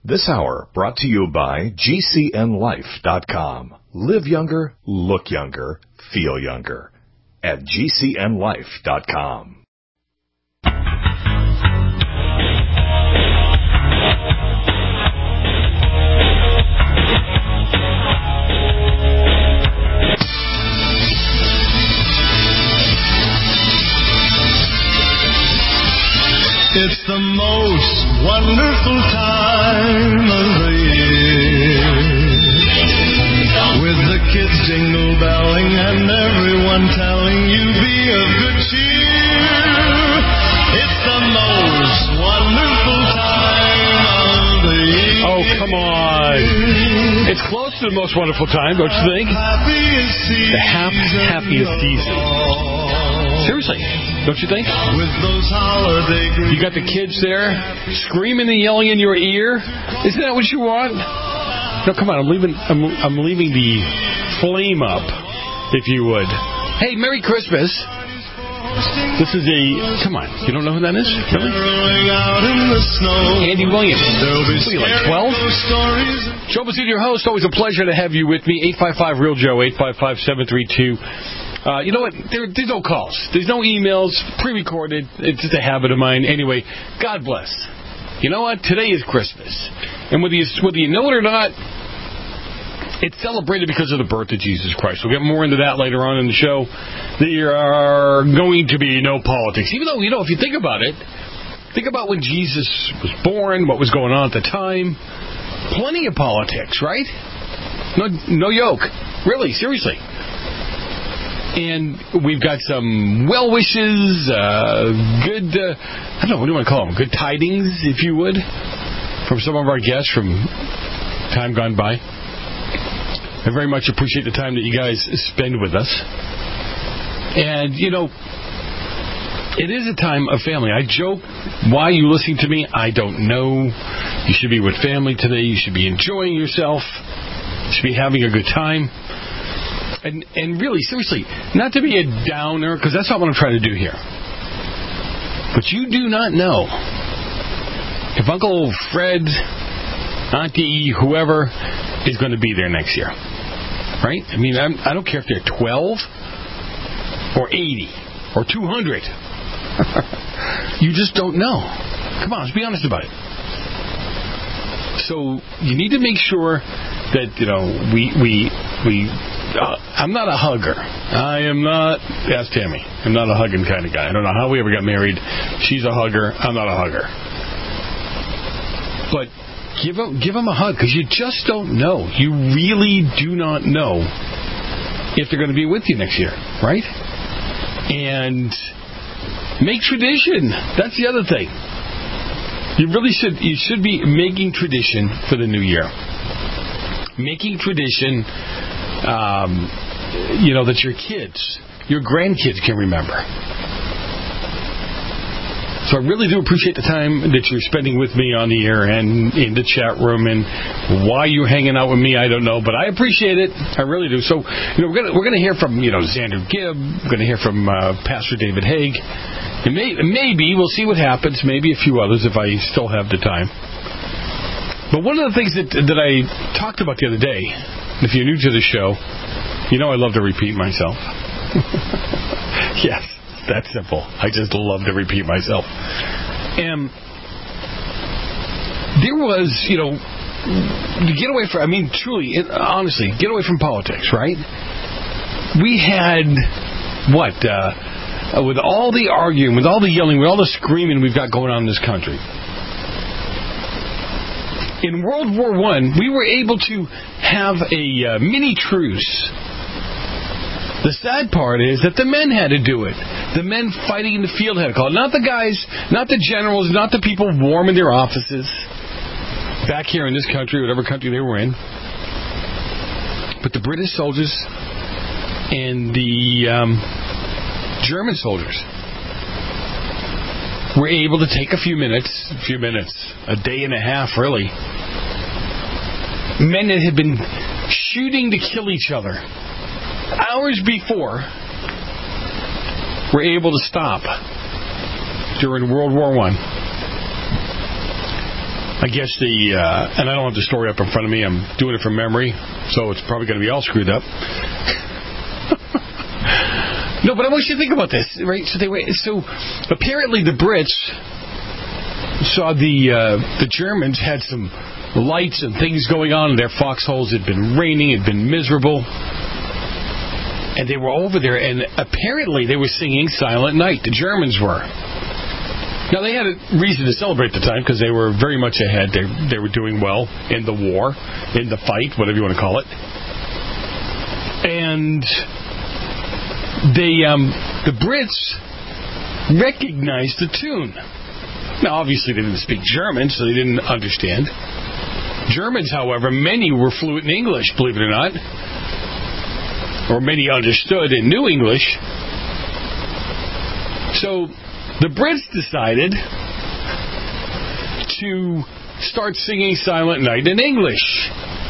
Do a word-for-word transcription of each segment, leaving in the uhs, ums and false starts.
This hour brought to you by G C N life dot com. Live younger, look younger, feel younger. At G C N life dot com. It's the most wonderful time of the year, with the kids jingle belling and everyone telling you be of good cheer. It's the most wonderful time of the year. Oh, come on. It's close to the most wonderful time, don't you think? The hap- happiest season. Seriously, don't you think? With those holiday you got the kids there screaming and yelling in your ear. Isn't that what you want? No, come on. I'm leaving. I'm, I'm leaving the flame up, if you would. Hey, Merry Christmas. This is a. Come on. You don't know who that is? Really? Andy Williams. What are you, like twelve? Joe Basutti, your host. Always a pleasure to have you with me. eight five five real Joe. eight five five, seven three two. Uh, you know what? There, there's no calls. There's no emails. Pre-recorded. It's just a habit of mine. Anyway, God bless. You know what? Today is Christmas. And whether you, whether you know it or not, it's celebrated because of the birth of Jesus Christ. We'll get more into that later on in the show. There are going to be no politics. Even though, you know, if you think about it, think about when Jesus was born, what was going on at the time. Plenty of politics, right? No, no yoke. Really, seriously. And we've got some well wishes, uh, good, uh, I don't know, what do you want to call them? Good tidings, if you would, from some of our guests from time gone by. I very much appreciate the time that you guys spend with us. And, you know, it is a time of family. I joke, why are you listening to me? I don't know. You should be with family today. You should be enjoying yourself. You should be having a good time. And and really, seriously, not to be a downer, because that's not what I'm trying to do here. But you do not know if Uncle Fred, Auntie, whoever, is going to be there next year. Right? I mean, I'm, I don't care if they're twelve or eighty or two hundred. You just don't know. Come on, let's be honest about it. So you need to make sure that, you know, we... we, we Uh, I'm not a hugger. I am not, ask Tammy, I'm not a hugging kind of guy. I don't know how we ever got married. She's a hugger. I'm not a hugger. But give them, give them a hug, because you just don't know. You really do not know if they're going to be with you next year, right? And make tradition. That's the other thing. You really should, you should be making tradition for the new year. Making tradition... Um, you know, that your kids, your grandkids can remember. So I really do appreciate the time that you're spending with me on the air and in the chat room, and why you're hanging out with me, I don't know, but I appreciate it. I really do. So, you know, we're gonna we're gonna hear from, you know, Xander Gibb. We're gonna hear from uh, Pastor David Haig, and may, maybe we'll see what happens. Maybe a few others if I still have the time. But one of the things that that I talked about the other day. If you're new to the show, you know I love to repeat myself. Yes, that's simple. I just love to repeat myself. And there was, you know, to get away from, I mean, truly, it, honestly, get away from politics, right? We had, what, uh, with all the arguing, with all the yelling, with all the screaming we've got going on in this country. In World War One, we were able to have a uh, mini truce. The sad part is that the men had to do it. The men fighting in the field had to call it. Not the guys, not the generals, not the people warm in their offices back here in this country, whatever country they were in. But the British soldiers and the um, German soldiers were able to take a few minutes, a few minutes, a day and a half, really. Men that had been shooting to kill each other hours before were able to stop during World War One. I guess the, uh, and I don't have the story up in front of me. I'm doing it from memory, so it's probably going to be all screwed up. No, but I want you to think about this, right? So they were, so apparently the Brits saw the uh, the Germans had some lights and things going on in their foxholes. It had been raining, it had been miserable, and they were over there, and apparently they were singing Silent Night. The Germans were. Now they had a reason to celebrate the time because they were very much ahead. They they were doing well in the war, in the fight, whatever you want to call it, and. They, um, the Brits recognized the tune. Now, obviously, they didn't speak German, so they didn't understand. Germans, however, many were fluent in English, believe it or not. Or many understood and knew English. So, the Brits decided to start singing Silent Night in English.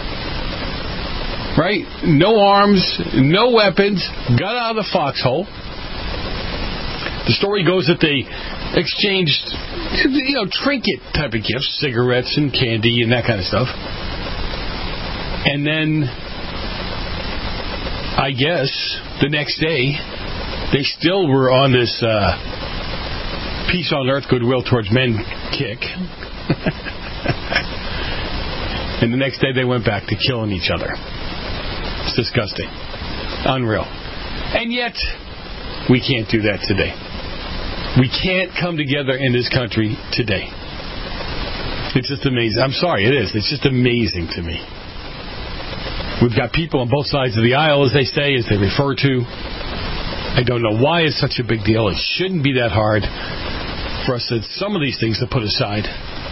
Right? No arms, no weapons, got out of the foxhole. The story goes that they exchanged, you know, trinket type of gifts, cigarettes and candy and that kind of stuff. And then, I guess, the next day, they still were on this uh, peace on earth, goodwill towards men kick. And the next day they went back to killing each other. It's disgusting. Unreal. And yet, we can't do that today. We can't come together in this country today. It's just amazing. I'm sorry, it is. It's just amazing to me. We've got people on both sides of the aisle, as they say, as they refer to. I don't know why it's such a big deal. It shouldn't be that hard for us to, some of these things to put aside.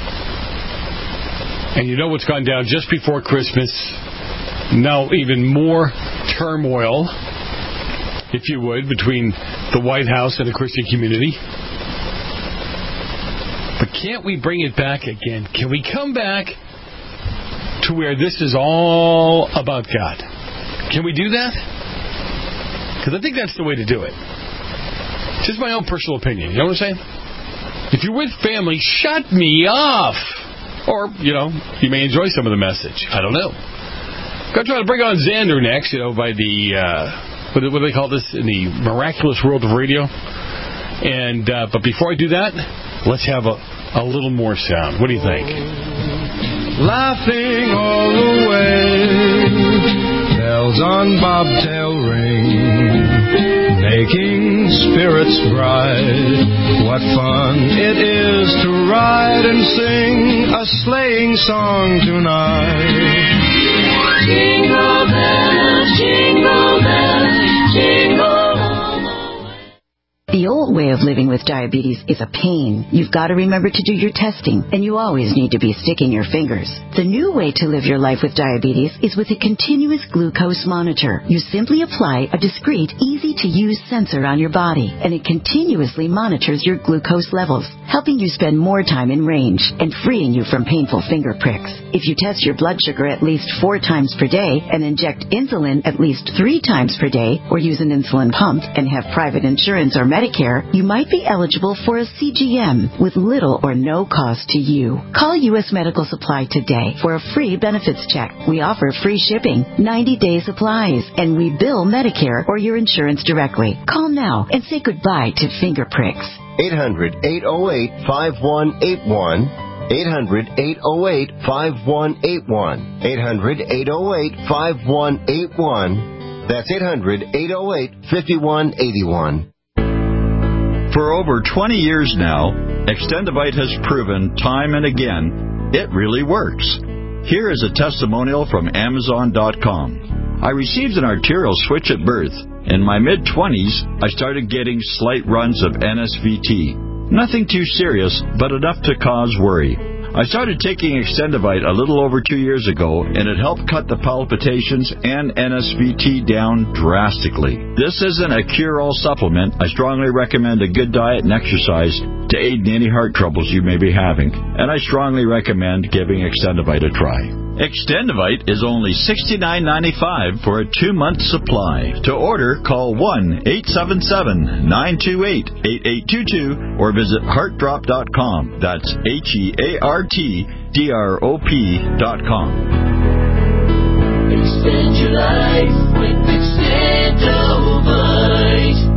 And you know what's gone down just before Christmas? Now, even more turmoil, if you would, between the White House and the Christian community. But can't we bring it back again? Can we come back to where this is all about God? Can we do that? Because I think that's the way to do it. Just my own personal opinion. You know what I'm saying? If you're with family, shut me off. Or, you know, you may enjoy some of the message. I don't know. Going to try to bring on Xander next, you know, by the, uh, what, what do they call this, in the miraculous world of radio. And, uh, but before I do that, let's have a, a little more sound. What do you think? Laughing all the way, bells on bobtail ring, making spirits bright. What fun it is to ride and sing a sleighing song tonight. Jingle bells, jingle bells, jingle all the way. The old way of living with diabetes is a pain. You've got to remember to do your testing, and you always need to be sticking your fingers. The new way to live your life with diabetes is with a continuous glucose monitor. You simply apply a discreet, easy-to-use sensor on your body, and it continuously monitors your glucose levels, helping you spend more time in range and freeing you from painful finger pricks. If you test your blood sugar at least four times per day and inject insulin at least three times per day, or use an insulin pump and have private insurance or Medicare, you might be eligible for a C G M with little or no cost to you. Call U S Medical Supply today for a free benefits check. We offer free shipping, ninety-day supplies, and we bill Medicare or your insurance directly. Call now and say goodbye to finger pricks. eight hundred, eight oh eight, five one eight one. eight hundred, eight oh eight, five one eight one. eight hundred, eight oh eight, five one eight one. That's eight hundred, eight oh eight, five one eight one. For over twenty years now, Extendivite has proven time and again it really works. Here is a testimonial from Amazon dot com. I received an arterial switch at birth. In my mid-twenties, I started getting slight runs of N S V T. Nothing too serious, but enough to cause worry. I started taking Extendivite a little over two years ago, and it helped cut the palpitations and N S V T down drastically. This isn't a cure-all supplement. I strongly recommend a good diet and exercise to aid in any heart troubles you may be having, and I strongly recommend giving Extendivite a try. Extendivite is only sixty-nine ninety-five for a two-month supply. To order, call one eight seven seven, nine two eight, eight eight two two or visit heart drop dot com. That's H E A R T D R O P dot com. Extend your life with Extendovite.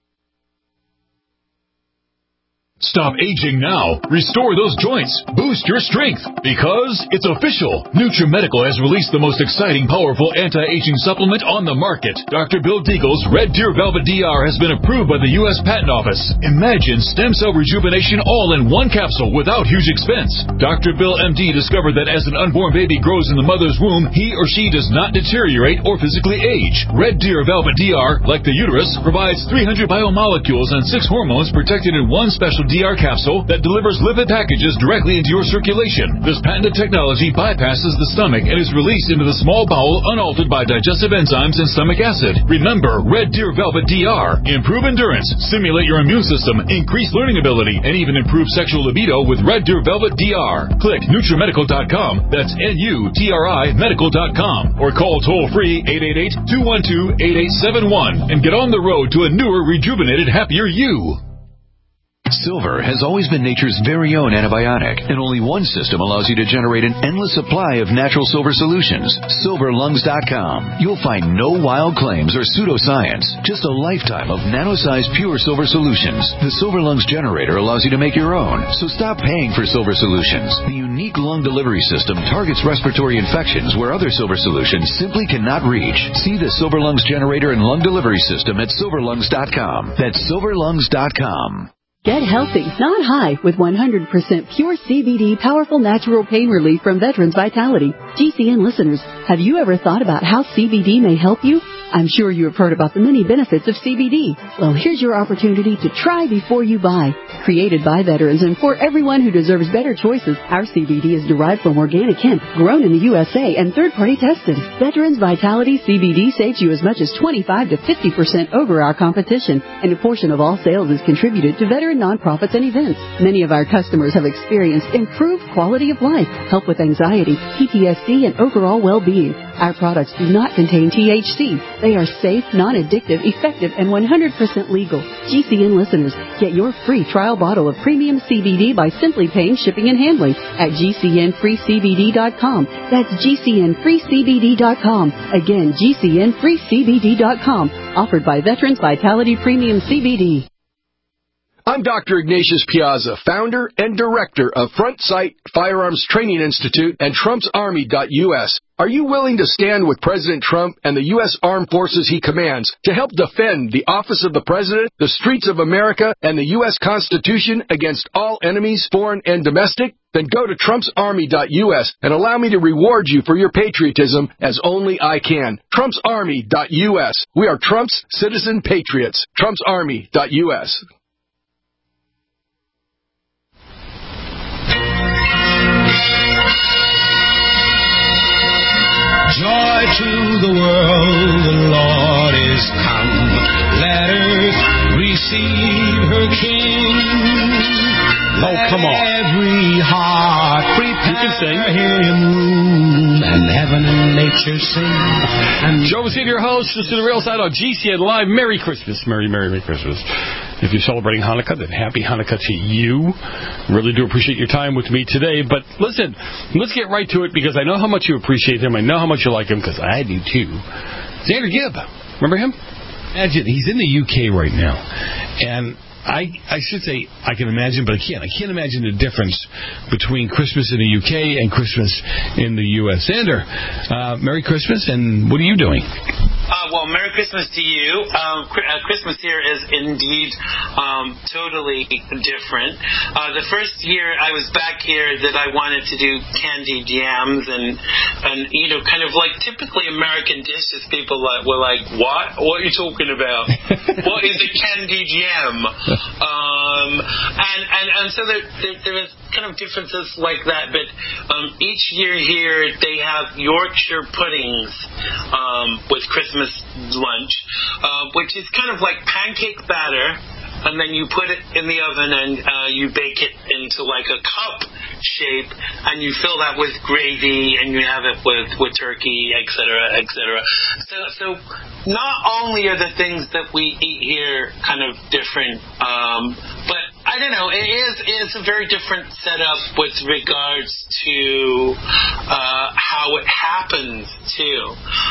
Stop aging now. Restore those joints. Boost your strength. Because it's official. NutriMedical has released the most exciting, powerful anti-aging supplement on the market. Doctor Bill Deagle's Red Deer Velvet D R has been approved by the U S Patent Office. Imagine stem cell rejuvenation all in one capsule without huge expense. Doctor Bill M D discovered that as an unborn baby grows in the mother's womb, he or she does not deteriorate or physically age. Red Deer Velvet D R, like the uterus, provides three hundred biomolecules and six hormones protected in one special D R capsule that delivers lipid packages directly into your circulation. This patented technology bypasses the stomach and is released into the small bowel unaltered by digestive enzymes and stomach acid. Remember, Red Deer Velvet D R. Improve endurance, stimulate your immune system, increase learning ability, and even improve sexual libido with Red Deer Velvet D R. Click NutriMedical dot com. That's N U T R I medical dot com. Or call toll-free eight eight eight, two one two, eight eight seven one and get on the road to a newer, rejuvenated, happier you. Silver has always been nature's very own antibiotic, and only one system allows you to generate an endless supply of natural silver solutions. Silver Lungs dot com. You'll find no wild claims or pseudoscience, just a lifetime of nano-sized pure silver solutions. The Silver Lungs generator allows you to make your own, so stop paying for silver solutions. The unique lung delivery system targets respiratory infections where other silver solutions simply cannot reach. See the Silver Lungs generator and lung delivery system at Silver Lungs dot com. That's Silver Lungs dot com. Get healthy, not high, with one hundred percent pure C B D powerful natural pain relief from Veterans Vitality. G C N listeners, have you ever thought about how C B D may help you? I'm sure you have heard about the many benefits of C B D. Well, here's your opportunity to try before you buy. Created by veterans and for everyone who deserves better choices, our C B D is derived from organic hemp, grown in the U S A, and third-party tested. Veterans Vitality C B D saves you as much as twenty-five to fifty percent over our competition, and a portion of all sales is contributed to veteran nonprofits and events. Many of our customers have experienced improved quality of life, help with anxiety, P T S D, and overall well-being. Our products do not contain T H C. They are safe, non-addictive, effective, and one hundred percent legal. G C N listeners, get your free trial bottle of premium C B D by simply paying shipping and handling at G C N free C B D dot com. That's G C N free C B D dot com. Again, G C N free C B D dot com. Offered by Veterans Vitality Premium C B D. I'm Doctor Ignatius Piazza, founder and director of Front Sight Firearms Training Institute and Trumps Army dot U S. Are you willing to stand with President Trump and the U S Armed Forces he commands to help defend the office of the President, the streets of America, and the U S Constitution against all enemies, foreign and domestic? Then go to Trumps Army dot U S and allow me to reward you for your patriotism as only I can. Trumps Army dot U S. We are Trump's citizen patriots. Trumps Army dot U S. Joy to the world, the Lord is come. Let earth receive her King. Oh, come on. Every heart prepare him room, and heaven and nature sing. And Joe Messina, your host, just to the real side on G C N Live. Merry Christmas. Merry, Merry, Merry Christmas. If you're celebrating Hanukkah, then happy Hanukkah to you. Really do appreciate your time with me today. But listen, let's get right to it because I know how much you appreciate him. I know how much you like him because I do too. Xander Gibb. Remember him? Imagine, he's in the U K right now. And I I should say I can imagine, but I can't. I can't imagine the difference between Christmas in the U K and Christmas in the U S. Xander, uh, Merry Christmas, and what are you doing? Uh, well, Merry Christmas to you. Um, Christmas here is indeed um, totally different. Uh, the first year I was back here that I wanted to do candied yams and, and you know, kind of like typically American dishes, people like, were like, what? What are you talking about? What is a candied yam? Um, and, and, and so there, there, there is kind of differences like that, but um, each year here they have Yorkshire puddings um, with Christmas lunch, uh, which is kind of like pancake batter, and then you put it in the oven and uh, you bake it into like a cup shape, and you fill that with gravy, and you have it with, with turkey, et cetera, et cetera. So, so not only are the things that we eat here kind of different, um, but I don't know. It is it's a very different setup with regards to uh, how it happens too.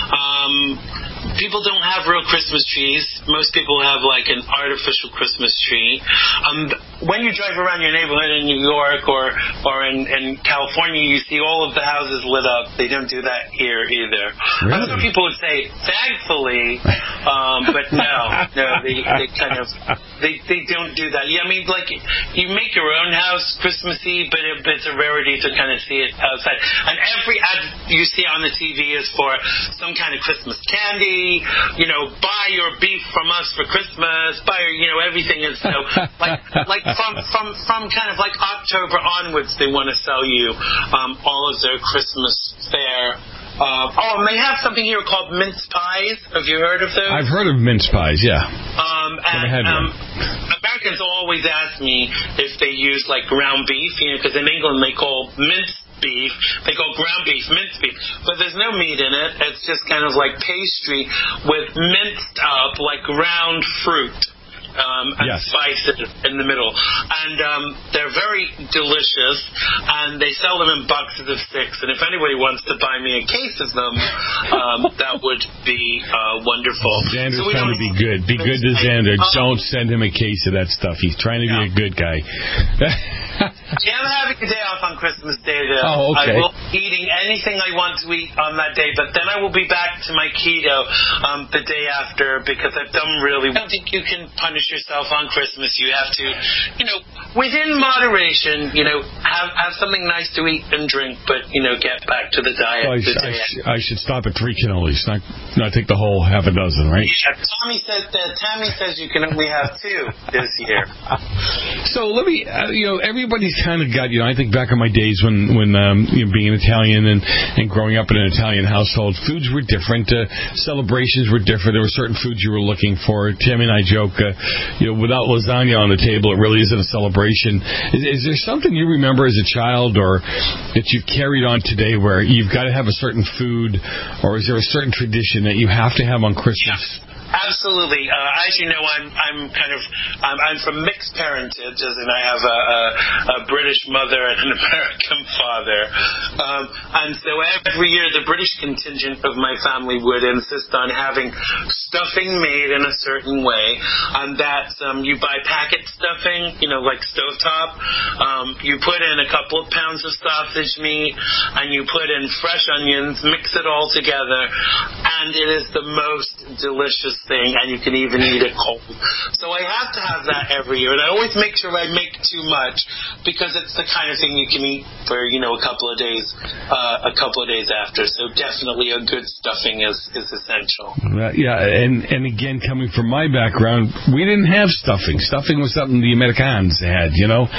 Um, people don't have real Christmas trees. Most people have like an artificial Christmas tree. Um, when you drive around your neighborhood in New York or or in, in California, you see all of the houses lit up. They don't do that here either. Really? I'm sure people would say, thankfully, um, but no, no, they, they kind of they they don't do that. Yeah, I mean, like you make your own house Christmassy, but it, it's a rarity to kind of see it outside. And every ad you see on the T V is for some kind of Christmas candy. You know, buy your beef from us for Christmas. Buy your, you know, everything is so like like from from from kind of like October onwards, they want to sell you um, all of their Christmas fare. Uh, oh, and they have something here called mince pies. Have you heard of those? I've heard of mince pies, yeah. Um, and um, Americans always ask me if they use like ground beef, you know, because in England they call mince beef, they call ground beef minced beef, but there's no meat in it. It's just kind of like pastry with minced up like ground fruit. Um, and yes. spices in the middle, and um, they're very delicious, and they sell them in boxes of six. And if anybody wants to buy me a case of them, um, that would be uh, wonderful. Xander's so trying to be good. Be good to Xander. Um, Don't send him a case of that stuff. He's trying to yeah. be a good guy. Yeah, I'm having a day off on Christmas Day, though. Oh, okay. I will be eating anything I want to eat on that day, but then I will be back to my keto um, the day after because I've done really. I don't think you can punish yourself on Christmas. You have to, you know, within moderation, you know, have have something nice to eat and drink, but you know, get back to the diet. Well, I, the sh- day I, sh- I should stop at three cannolis, not not take the whole half a dozen, right? Yeah, Tommy says that. Tammy says you can only have two this year. So let me, uh, you know, everybody's kind of got, you know, I think back in my days when when um, you know, being an Italian and and growing up in an Italian household, foods were different, uh, celebrations were different. There were certain foods you were looking for. Tammy and I joke, uh, you know, without lasagna on the table, it really isn't a celebration. Is, is there something you remember as a child or that you've carried on today where you've got to have a certain food, or is there a certain tradition that you have to have on Christmas? Yeah. Absolutely. Uh, as you know, I'm I'm kind of I'm, I'm from mixed parentage, as in I have a, a, a British mother and an American father, um, and so every year the British contingent of my family would insist on having stuffing made in a certain way, and that's um, you buy packet stuffing, you know, like stovetop. Um, you put in a couple of pounds of sausage meat, and you put in fresh onions, mix it all together, and it is the most delicious thing, and you can even eat it cold. So I have to have that every year, and I always make sure I make too much because it's the kind of thing you can eat for, you know, a couple of days, uh, a couple of days after. So definitely a good stuffing is, is essential. Uh, yeah, and and again, coming from my background, we didn't have stuffing. Stuffing was something the Americans had, you know.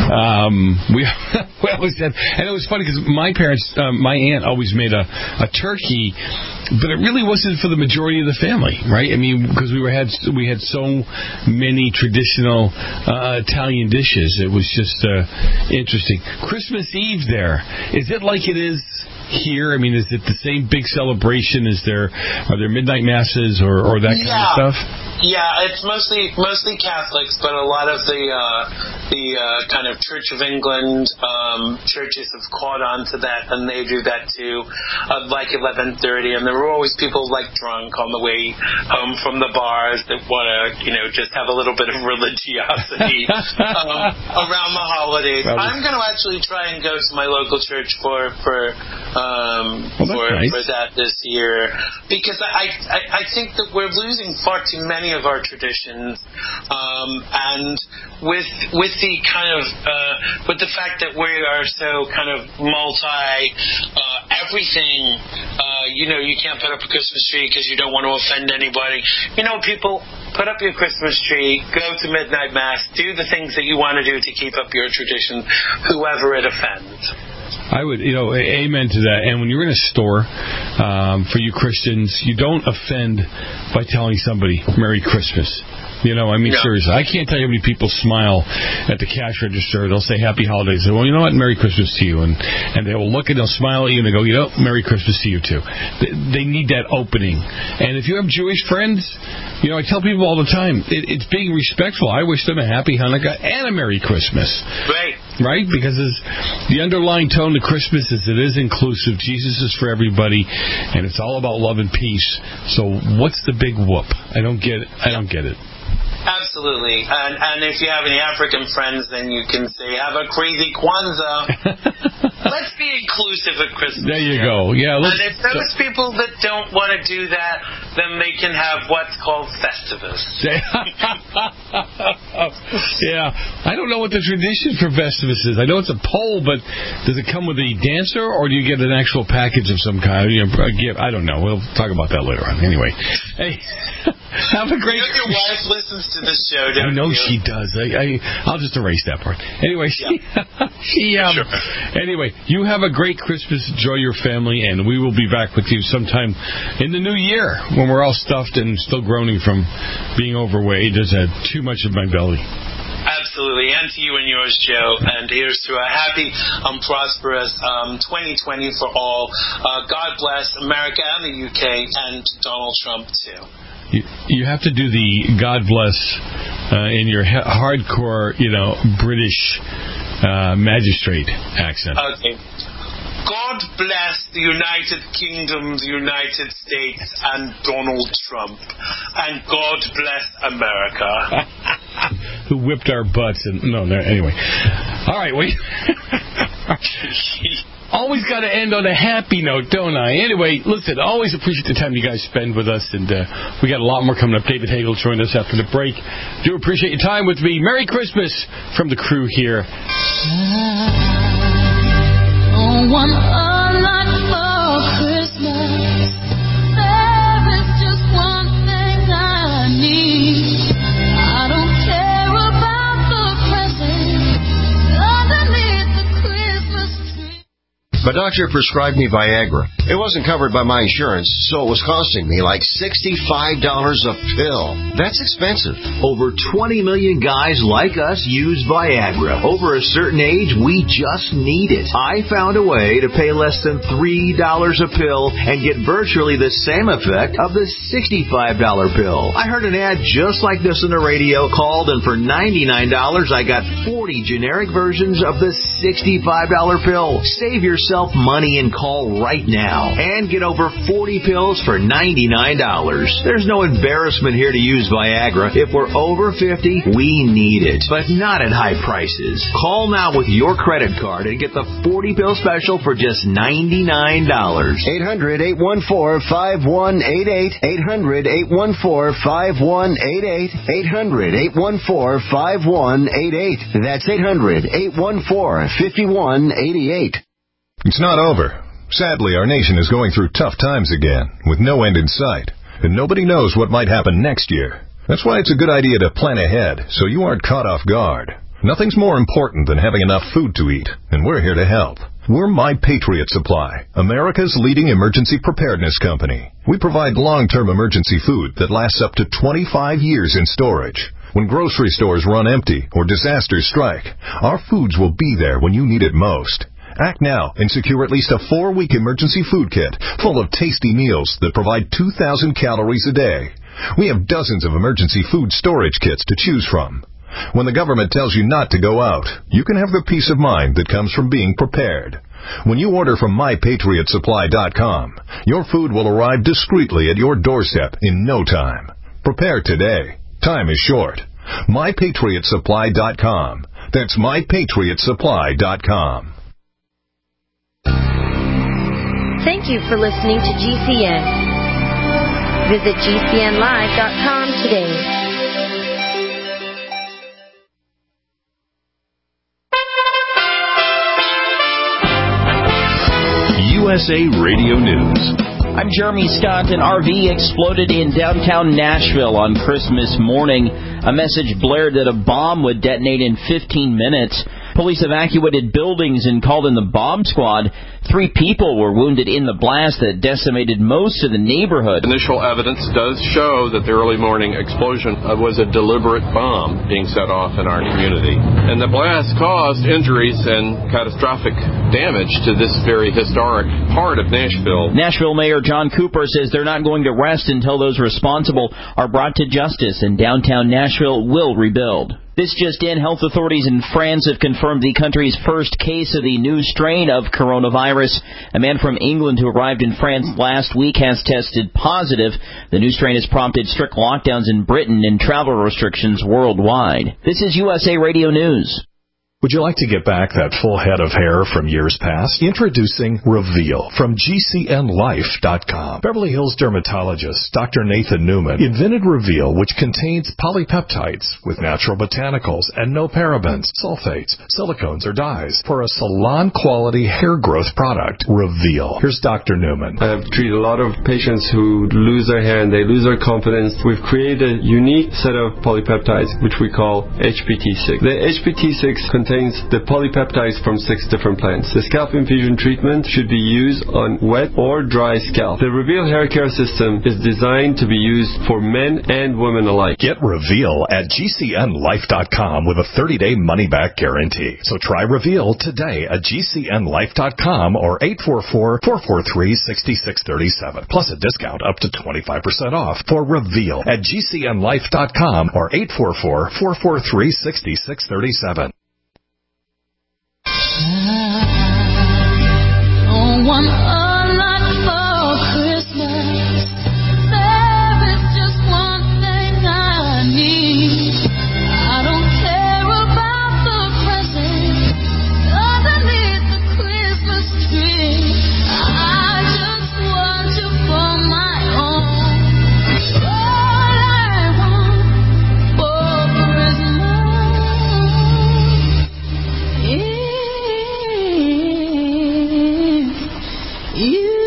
Um, we we always had, and it was funny because my parents, uh, my aunt always made a, a turkey, but it really wasn't for the majority of the family, right? I mean, because we were had we had so many traditional uh, Italian dishes, it was just uh, interesting. Christmas Eve, there is it like it is here? I mean, is it the same big celebration? Is there are there midnight masses or, or that kind yeah. of stuff? Yeah, it's mostly mostly Catholics, but a lot of the uh, the uh, kind of Church of England um, churches have caught on to that, and they do that too, uh, like eleven thirty. And there were always people like drunk on the way home from the bars that want to, you know, just have a little bit of religiosity um, around the holidays. Was... I'm going to actually try and go to my local church for for um, well, for, nice. for that this year, because I, I I think that we're losing far too many of our traditions, um, and with with the kind of uh, with the fact that we are so kind of multi uh, everything, uh, you know, you can't put up a Christmas tree because you don't want to offend anybody. You know, people, put up your Christmas tree, go to midnight mass, do the things that you want to do to keep up your tradition, whoever it offends. I would, you know, amen to that. And when you're in a store, um, for you Christians, you don't offend by telling somebody Merry Christmas. You know, I mean, yeah. seriously, I can't tell you how many people smile at the cash register. They'll say Happy Holidays. They say, well, you know what, Merry Christmas to you. And and they will look and they'll smile at you and they go, you know, Merry Christmas to you too. They, they need that opening. And if you have Jewish friends, you know, I tell people all the time, it, it's being respectful. I wish them a Happy Hanukkah and a Merry Christmas. Right. Right? Because the underlying tone of Christmas is it is inclusive. Jesus is for everybody, and it's all about love and peace. So what's the big whoop? I don't get it. I don't get it. Absolutely. And and if you have any African friends, then you can say, have a crazy Kwanzaa. Let's be inclusive at Christmas. There you go. Yeah. And if those people that don't want to do that, then they can have what's called Festivus. Yeah. I don't know what the tradition for Festivus is. I know it's a poll, but does it come with a dancer, or do you get an actual package of some kind? You know, a gift? I don't know. We'll talk about that later on. Anyway. Hey, have a great... You know, your wife listens to this show, don't I know you? she does. I, I, I'll just erase that part. Anyway, she... Yeah. she um, sure. Anyway, you have a great Christmas. Enjoy your family, and we will be back with you sometime in the new year when we're all stuffed and still groaning from being overweight. Just had too much of my belly. Absolutely, and to you and yours, Joe. And here's to a happy, um, prosperous um, twenty twenty for all. Uh, God bless America and the U K and Donald Trump, too. You, you have to do the God bless uh, in your he- hardcore, you know, British uh, magistrate accent. Okay. God bless the United Kingdom, the United States, and Donald Trump. And God bless America. Who whipped our butts. And no, no, anyway. All right, wait. Always got to end on a happy note, don't I? Anyway, listen, always appreciate the time you guys spend with us, and uh, we got a lot more coming up. David Hagel joined us after the break. Do appreciate your time with me. Merry Christmas from the crew here. Oh, one night for Christmas, there is just one thing I need. I don't care about the presents underneath the Christmas tree. My doctor prescribed me Viagra. It wasn't covered by my insurance, so it was costing me like sixty-five dollars a pill. That's expensive. Over twenty million guys like us use Viagra. Over a certain age, we just need it. I found a way to pay less than three dollars a pill and get virtually the same effect of the sixty-five dollars pill. I heard an ad just like this on the radio, called, and for ninety-nine dollars, I got forty generic versions of the sixty-five dollars pill. Save yourself money and call right now. And get over forty pills for ninety-nine dollars. There's no embarrassment here to use Viagra. If we're over fifty, we need it, but not at high prices. Call now with your credit card and get the forty pill special for just ninety-nine dollars. eight hundred, eight one four, five one eight eight. eight hundred, eight one four, five one eight eight. eight hundred, eight one four, five one eight eight. That's eight hundred, eight one four, five one eight eight. It's not over. Sadly, our nation is going through tough times again, with no end in sight, and nobody knows what might happen next year. That's why it's a good idea to plan ahead, so you aren't caught off guard. Nothing's more important than having enough food to eat, and we're here to help. We're My Patriot Supply, America's leading emergency preparedness company. We provide long-term emergency food that lasts up to twenty-five years in storage. When grocery stores run empty or disasters strike, our foods will be there when you need it most. Act now and secure at least a four-week emergency food kit full of tasty meals that provide two thousand calories a day. We have dozens of emergency food storage kits to choose from. When the government tells you not to go out, you can have the peace of mind that comes from being prepared. When you order from my patriot supply dot com, your food will arrive discreetly at your doorstep in no time. Prepare today. Time is short. my patriot supply dot com. That's my patriot supply dot com. Thank you for listening to G C N. Visit G C N live dot com today. U S A Radio News. I'm Jeremy Scott. An R V exploded in downtown Nashville on Christmas morning. A message blared that a bomb would detonate in fifteen minutes. Police evacuated buildings and called in the bomb squad. Three people were wounded in the blast that decimated most of the neighborhood. Initial evidence does show that the early morning explosion was a deliberate bomb being set off in our community. And the blast caused injuries and catastrophic damage to this very historic part of Nashville. Nashville Mayor John Cooper says they're not going to rest until those responsible are brought to justice, and downtown Nashville will rebuild. This just in, health authorities in France have confirmed the country's first case of the new strain of coronavirus. A man from England who arrived in France last week has tested positive. The new strain has prompted strict lockdowns in Britain and travel restrictions worldwide. This is U S A Radio News. Would you like to get back that full head of hair from years past? Introducing Reveal from G C N Life dot com. Beverly Hills dermatologist Doctor Nathan Newman invented Reveal, which contains polypeptides with natural botanicals and no parabens, sulfates, silicones, or dyes for a salon-quality hair growth product. Reveal. Here's Doctor Newman. I have treated a lot of patients who lose their hair and they lose their confidence. We've created a unique set of polypeptides, which we call H P T six. The H P T six contains the polypeptides from six different plants. The scalp infusion treatment should be used on wet or dry scalp. The Reveal hair care system is designed to be used for men and women alike. Get Reveal at G C N Life dot com with a thirty-day money-back guarantee. So try Reveal today at G C N Life dot com or eight four four, four four three, six six three seven. Plus a discount up to twenty-five percent off for Reveal at G C N Life dot com or eight four four, four four three, six six three seven. Don't want a lot for Christmas. There is just one thing I need. I don't care about the presents underneath the Christmas tree. I just want you for my own. All I want for Christmas is you.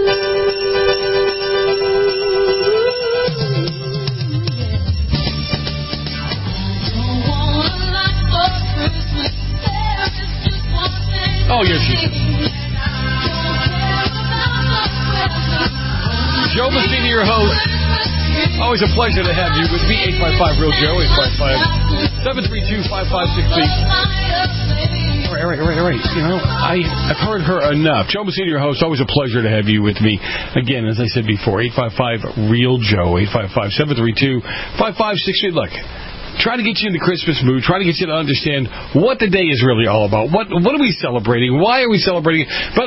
Oh, yes, you do. Joe Messina, your host. Always a pleasure to have you with me. eight five five Real Joe, eight five five, seven three two, five five six three. All right, all right, all right, all right. You know, I, I've heard her enough. Joe Messina, your host. Always a pleasure to have you with me. Again, as I said before, eight five five Real Joe, eight five five, seven three two, five five six three. Look, try to get you in the Christmas mood. Try to get you to understand what the day is really all about. What what are we celebrating? Why are we celebrating? But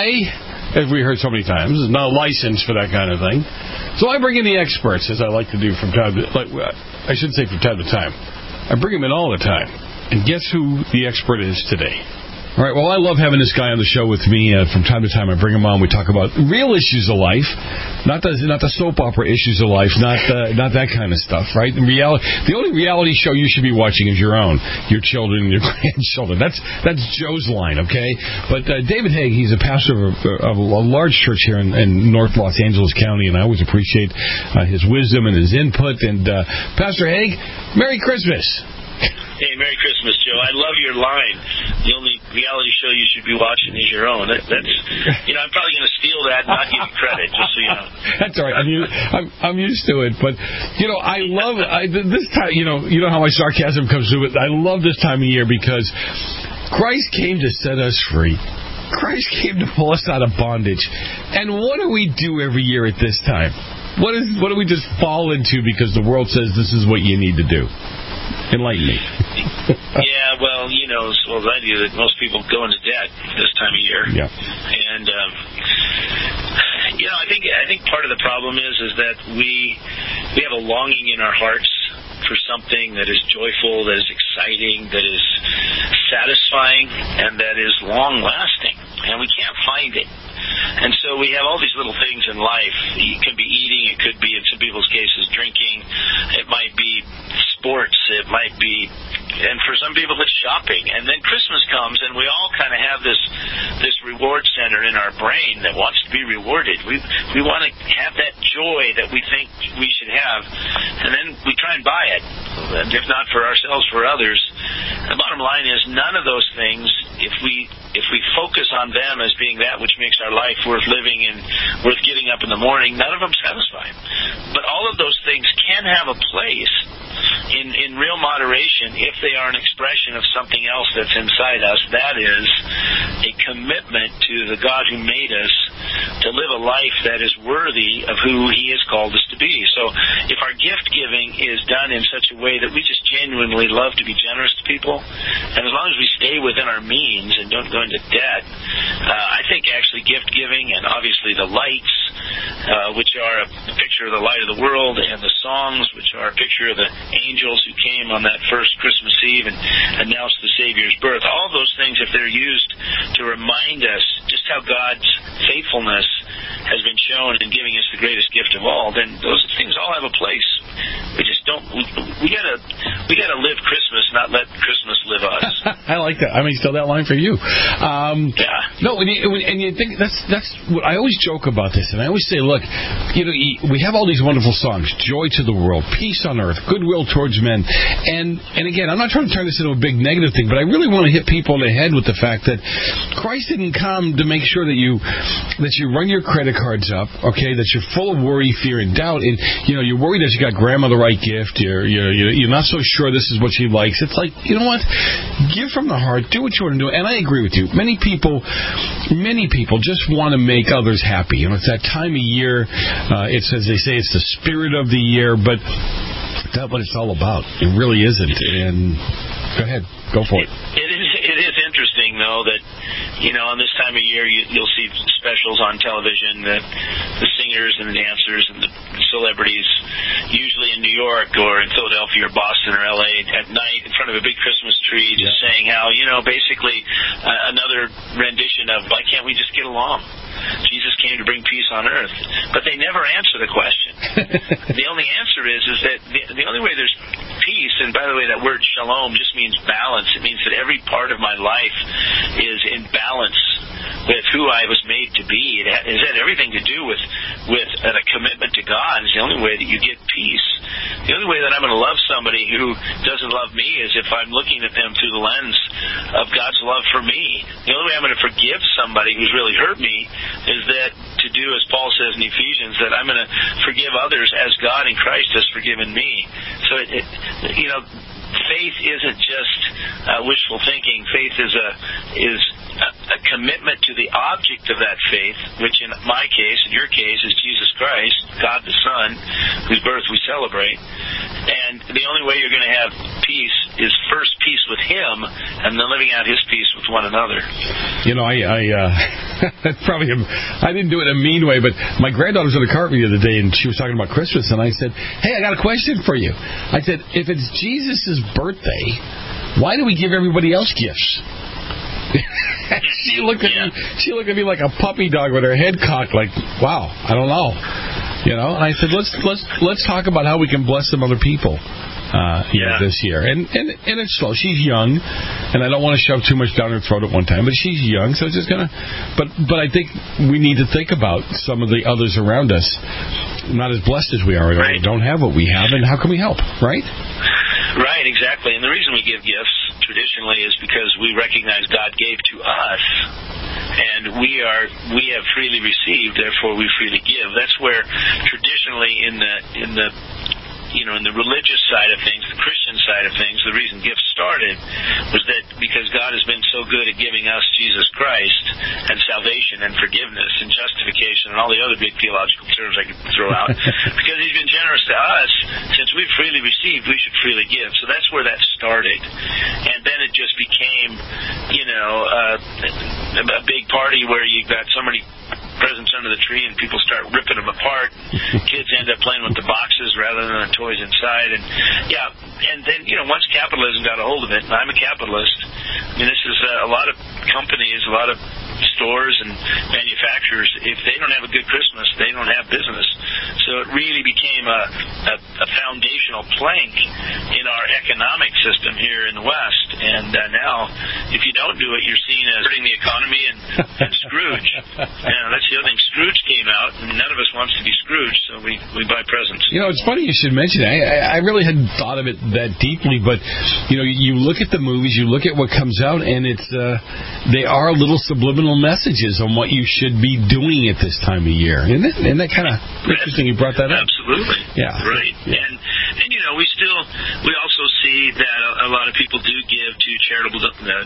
I, as we heard so many times, is not licensed for that kind of thing. So I bring in the experts, as I like to do from time to like I shouldn't say from time to time. I bring them in all the time. And guess who the expert is today? All right, well, I love having this guy on the show with me. Uh, from time to time, I bring him on. We talk about real issues of life, not the not the soap opera issues of life, not uh, not that kind of stuff, right? The reality, the only reality show you should be watching is your own, your children and your grandchildren. That's that's Joe's line, okay? But uh, David Haig, he's a pastor of, of a large church here in, in North Los Angeles County, and I always appreciate uh, his wisdom and his input. And uh, Pastor Haig, Merry Christmas. Hey, Merry Christmas, Joe. I love your line. The only reality show you should be watching is your own. That, that's, you know, I'm probably going to steal that and not give you credit, just so you know. That's all right. I'm used, I'm, I'm used to it. But, you know, I love I, this time, you know, you know how my sarcasm comes through. I love this time of year because Christ came to set us free. Christ came to pull us out of bondage. And what do we do every year at this time? What is what do we just fall into because the world says this is what you need to do? Enlighten me. Yeah, well, you know, as well as I do, that most people go into debt this time of year. Yeah. And, um, you know, I think I think part of the problem is is that we we have a longing in our hearts for something that is joyful, that is exciting, that is satisfying, and that is long-lasting. And we can't find it. And so we have all these little things in life. It could be eating. It could be, in some people's cases, drinking. It might be sports. It might be, and for some people, it's shopping. And then Christmas comes, and we all kind of have this this reward center in our brain that wants to be rewarded. We we want to have that joy that we think we should have, and then we try and buy it. And if not for ourselves, for others. The bottom line is none of those things, if we if we focus on them as being that which makes our life worth living and worth getting up in the morning, none of them satisfy. But all of those things can have a place in, in real moderation if they are an expression of something else that's inside us. That is a commitment to the God who made us to live a life that is worthy of who He has called us to be. So if our gift giving is done in such a way that we just genuinely love to be generous to people, and as long as we stay within our means and don't go into debt, uh, I think actually gift giving and obviously the lights, uh, which are a picture of the light of the world, and the songs, which are a picture of the angels who came on that first Christmas Eve and announced the Savior's birth, all those things, if they're used to remind us just how God's faithfulness has been shown in giving us the greatest gift of all, then those things all have a place. We just don't. We, we gotta. We gotta live Christmas, not let Christmas live us. I like that. I mean, still that line for you. Um, yeah. No, and you, and you think that's that's what I always joke about this, and I always say, look, you know, we have all these wonderful songs: "Joy to the World," "Peace on Earth," "Goodwill Towards Men," and and again, I'm not trying to turn this into a big negative thing, but I really want to hit people in the head with the fact that Christ didn't come to make sure that you that you run your credit cards up, okay, that you're full of worry, fear, and doubt, and you know you're worried that you got grandma the right gift, you're you're you're not so sure this is what she likes. It's like, you know what, give from the heart, do what you want to do. And I agree with you. Many people, many people just want to make others happy. You know, it's that time of year. Uh, it's as they say, it's the spirit of the year, but that's what it's all about. It really isn't. And go ahead, go for it. It is. It is interesting, though, that you know, on this time of year, you, you'll see specials on television. The, the singers and the dancers and the celebrities, usually in New York or in Philadelphia or Boston or L A at night in front of a big Christmas tree, just yeah. saying how, you know, basically uh, another rendition of why can't we just get along? Jesus came to bring peace on earth. But they never answer the question. The only answer is is that the, the only way there's peace, and by the way, that word shalom just means balance. It means that every part of my life is in balance with who I was made to be. It has had everything to do with with a commitment to God. It's the only way that you get peace. The only way that I'm going to love somebody who doesn't love me is if I'm looking at them through the lens of God's love for me. The only way I'm going to forgive somebody who's really hurt me is that to do, as Paul says in Ephesians, that I'm going to forgive others as God in Christ has forgiven me. So, it, it, you know, faith isn't just uh, wishful thinking. Faith is a is a, a commitment to the object of that faith, which in my case, in your case, is Jesus Christ, God the Son, whose birth we celebrate. And the only way you're going to have peace is first peace with Him, and then living out His peace with one another. You know, I I uh, probably I didn't do it in a mean way, but my granddaughter was in the car with me the other day, and she was talking about Christmas, and I said, "Hey, I got a question for you." I said, "If it's Jesus' birthday, why do we give everybody else gifts?" she looked at me. She looked at me like a puppy dog with her head cocked, like, "Wow, I don't know." You know, and I said, "Let's let's let's talk about how we can bless some other people." Uh, yeah. This year, and, and and it's slow. She's young, and I don't want to shove too much down her throat at one time. But she's young, so it's just gonna. But but I think we need to think about some of the others around us, not as blessed as we are, right. Don't have what we have, and how can we help? Right. Right. Exactly. And the reason we give gifts traditionally is because we recognize God gave to us, and we are we have freely received, therefore we freely give. That's where traditionally in the in the you know, in the religious side of things, the Christian side of things, the reason gifts started was that because God has been so good at giving us Jesus Christ and salvation and forgiveness and justification and all the other big theological terms I could throw out, because He's been generous to us, since we've freely received, we should freely give. So that's where that started. And then it just became, you know, uh, a big party where you got so many presents under the tree and people start ripping them apart. Kids end up playing with the boxes rather than the toys inside. And yeah, and then, you know, once capitalism got a hold of it, and I'm a capitalist, I mean, this is uh, a lot of companies, a lot of stores and manufacturers, if they don't have a good Christmas, they don't have business. So it really became a, a, a foundational plank in our economic system here in the West. And uh, now, if you don't do it, you're seen as hurting the economy and, and Scrooge. You know, that's the other thing. Scrooge came out, and none of us wants to be Scrooge, so we, we buy presents. You know, it's funny you should mention it. I, I really hadn't thought of it that deeply, but, you know, you look at the movies, you look at what comes out, and it's uh, they are little subliminal messages on what you should be doing at this time of year. Isn't that, isn't that kind of interesting you brought that up? Absolutely. Yeah. Right. Yeah. And, and, you know, we still, we also see that a, a lot of people do give to charitable, uh,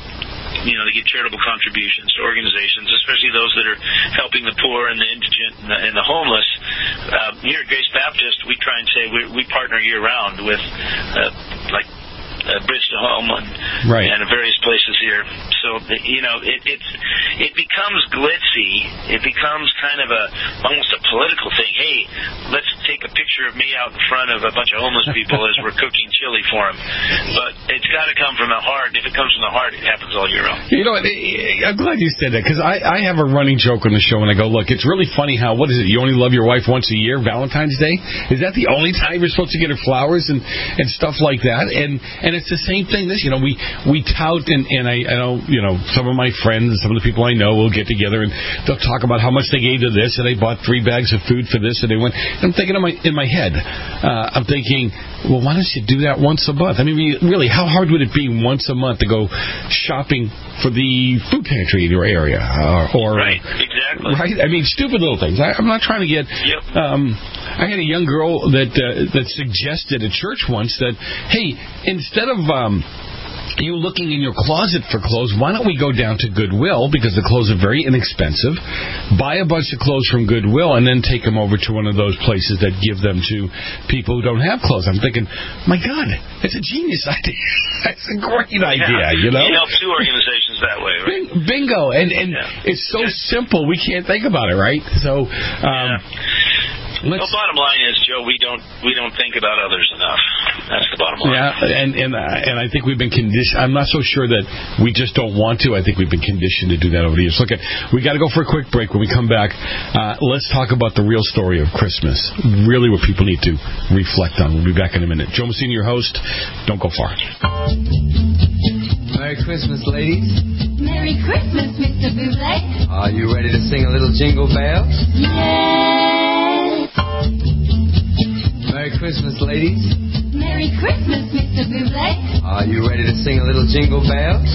you know, they give charitable contributions to organizations, especially those that are helping the poor and the indigent and the, and the homeless. Uh, here at Grace Baptist, we try and say we, we partner year-round with, uh, like, Uh, Bridge to Home and, right. and various places here. So, you know, it, it's it becomes glitzy. It becomes kind of a almost a political thing. Hey, let's take a picture of me out in front of a bunch of homeless people as we're cooking chili for them. But it's got to come from the heart. If it comes from the heart, it happens all year round. You know, I'm glad you said that, because I, I have a running joke on the show, and I go, look, it's really funny how, what is it, you only love your wife once a year, Valentine's Day? Is that the only time you're supposed to get her flowers and, and stuff like that? And and it's the same thing. This, you know, we we tout, and, and I, I know, you know, some of my friends, some of the people I know will get together and they'll talk about how much they gave to this, and they bought three bags of food for this, and they went. And I'm thinking in my in my head, uh, I'm thinking, well, why don't you do that once a month? I mean, really, how hard would it be once a month to go shopping for the food pantry in your area? Uh, or right, exactly. Right. I mean, stupid little things. I, I'm not trying to get. Yep. Um, I had a young girl that uh, that suggested at church once that, hey, instead of um, you looking in your closet for clothes, why don't we go down to Goodwill, because the clothes are very inexpensive, buy a bunch of clothes from Goodwill, and then take them over to one of those places that give them to people who don't have clothes. I'm thinking, my God, it's a genius idea. It's a great idea, yeah. you know? You help two organizations that way, right? Bingo. And, and yeah. It's so simple, we can't think about it, right? So, um... Yeah. The bottom line is, Joe, we don't we don't think about others enough. That's the bottom line. Yeah, and and uh, and I think we've been conditioned. I'm not so sure that we just don't want to. I think we've been conditioned to do that over the years. Look, at we got to go for a quick break. When we come back, uh, let's talk about the real story of Christmas. Really, what people need to reflect on. We'll be back in a minute. Joe Messina, your host. Don't go far. Merry Christmas, ladies. Merry Christmas, Mister Buble. Are you ready to sing a little Jingle Bells? Yes. Merry Christmas, ladies. Merry Christmas, Mister Buble. Are you ready to sing a little Jingle Bells?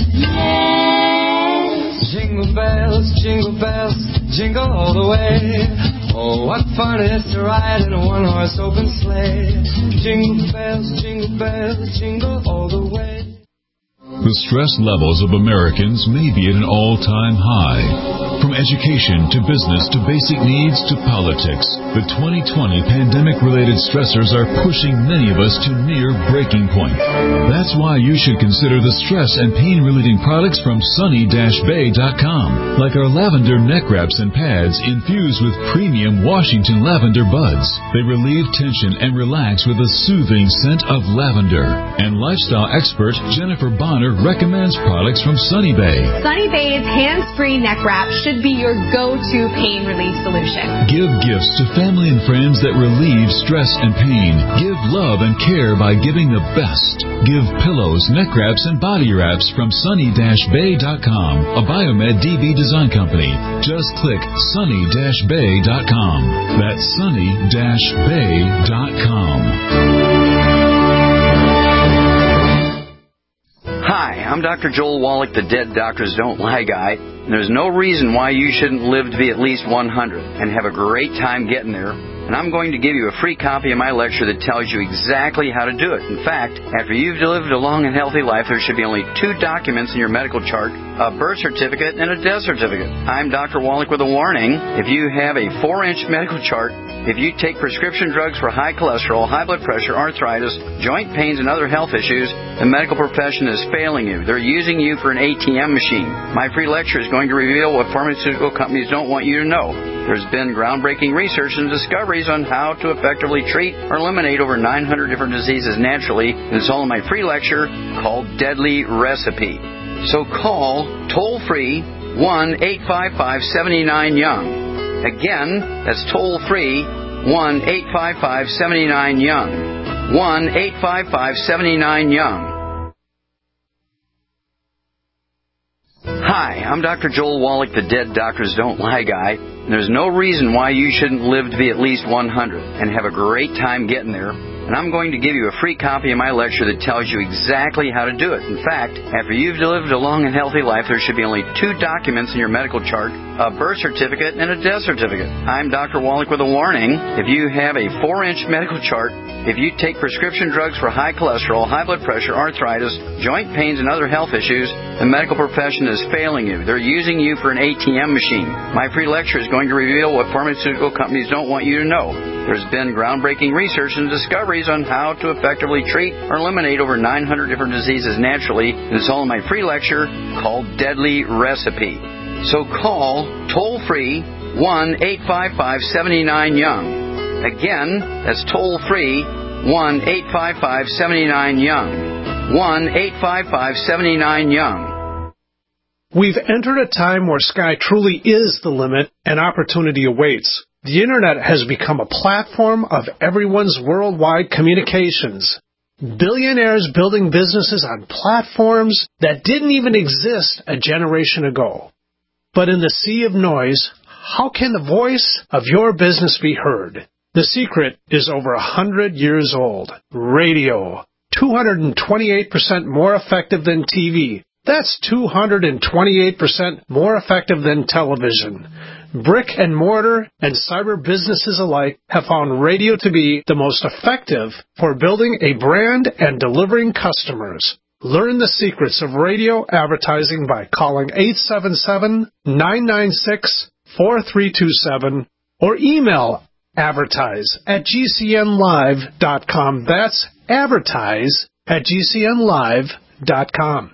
Yes. Jingle bells, jingle bells, jingle all the way. Oh, what fun it is to ride in a one-horse open sleigh. Jingle bells, jingle bells, jingle all the way. The stress levels of Americans may be at an all-time high. From education to business to basic needs to politics, the twenty twenty pandemic-related stressors are pushing many of us to near breaking point. That's why you should consider the stress and pain-relieving products from sunny dash bay dot com, like our lavender neck wraps and pads infused with premium Washington lavender buds. They relieve tension and relax with a soothing scent of lavender. And lifestyle expert Jennifer Bonner recommends products from Sunny Bay. Sunny Bay's hands-free neck wrap should be your go-to pain relief solution. Give gifts to family and friends that relieve stress and pain. Give love and care by giving the best. Give pillows, neck wraps, and body wraps from sunny dash bay dot com, a Biomed D B design company. Just click sunny dash bay dot com. That's sunny dash bay dot com. Hi, I'm Doctor Joel Wallach, the Dead Doctors Don't Lie guy. And there's no reason why you shouldn't live to be at least one hundred and have a great time getting there. And I'm going to give you a free copy of my lecture that tells you exactly how to do it. In fact, after you've lived a long and healthy life, there should be only two documents in your medical chart, a birth certificate and a death certificate. I'm Doctor Wallach with a warning. If you have a four-inch medical chart, if you take prescription drugs for high cholesterol, high blood pressure, arthritis, joint pains, and other health issues, the medical profession is failing you. They're using you for an A T M machine. My free lecture is going to reveal what pharmaceutical companies don't want you to know. There's been groundbreaking research and discoveries on how to effectively treat or eliminate over nine hundred different diseases naturally, and it's all in my free lecture called Deadly Recipe. So call toll-free one eight five five, seven nine, YOUNG. Again, that's toll-free, one eight five five, seven nine, YOUNG. one eight five five, seven nine, YOUNG. Hi, I'm Doctor Joel Wallach, the Dead Doctors Don't Lie guy. And there's no reason why you shouldn't live to be at least one hundred and have a great time getting there. And I'm going to give you a free copy of my lecture that tells you exactly how to do it. In fact, after you've lived a long and healthy life, there should be only two documents in your medical chart, a birth certificate and a death certificate. I'm Doctor Wallach with a warning. If you have a four-inch medical chart, if you take prescription drugs for high cholesterol, high blood pressure, arthritis, joint pains, and other health issues, the medical profession is failing you. They're using you for an A T M machine. My free lecture is going to reveal what pharmaceutical companies don't want you to know. There's been groundbreaking research and discoveries on how to effectively treat or eliminate over nine hundred different diseases naturally. And it's all in my free lecture called Deadly Recipe. So call toll-free one eight five five, seven nine, YOUNG. Again, that's toll-free one eight five five, seven nine, YOUNG. one eight five five, seven nine, YOUNG. We've entered a time where sky truly is the limit and opportunity awaits. The Internet has become a platform of everyone's worldwide communications. Billionaires building businesses on platforms that didn't even exist a generation ago. But in the sea of noise, how can the voice of your business be heard? The secret is over a hundred years old. Radio. two hundred twenty-eight percent more effective than T V. That's two hundred twenty-eight percent more effective than television. Brick and mortar and cyber businesses alike have found radio to be the most effective for building a brand and delivering customers. Learn the secrets of radio advertising by calling eight seven seven, nine nine six, four three two seven or email advertise at g c n live dot com. That's advertise at g c n live dot com.